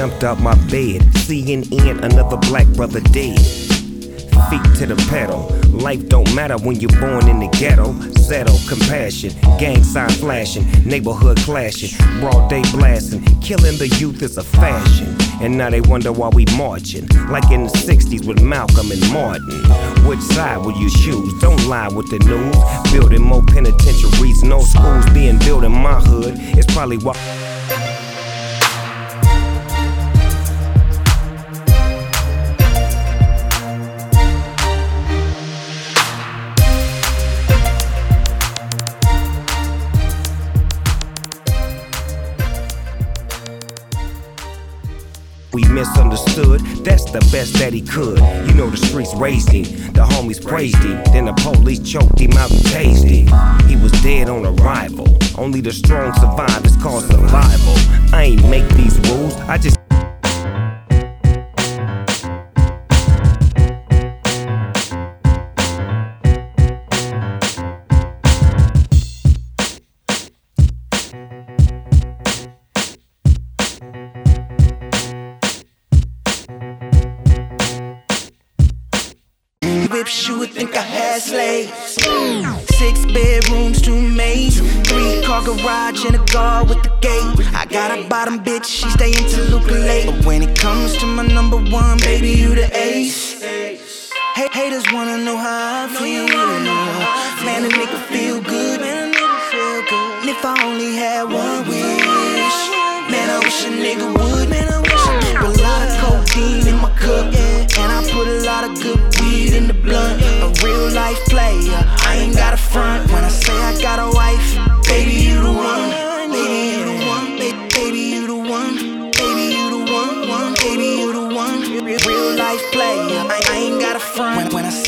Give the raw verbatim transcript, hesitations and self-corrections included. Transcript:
jumped out my bed, C N N, another black brother dead. Feet to the pedal. Life don't matter when you're born in the ghetto. Settle, compassion, gang sign flashing, neighborhood clashing, broad day blasting. Killing the youth is a fashion. And now they wonder why we marching, like in the sixties with Malcolm and Martin. Which side will you choose? Don't lie with the news. Building more penitentiaries, no schools being built in my hood. It's probably why we misunderstood, that's the best that he could. You know the streets raised him, the homies praised him. Then the police choked him out and tased him. He was dead on arrival. Only the strong survive, it's called survival. I ain't make these rules, I just whips, you would think I had slaves. Six bedrooms, two maids, three car garage and a guard with the gate. I got a bottom bitch, she stay in Toluca late. But when it comes to my number one, baby, you the ace. Hey, haters wanna know how I feel. Man, a nigga feel good. And if I only had one wish, man, I wish a nigga would. Put a lot of codeine in my cup, and I put a lot of good weed in the blunt. A real life player, I ain't got a front. When I say I got a wife, baby, you the one. Baby, you the one. Baby, you the one. Baby, you the one. One. Baby, you the one. Real life player, I ain't got a front. When I say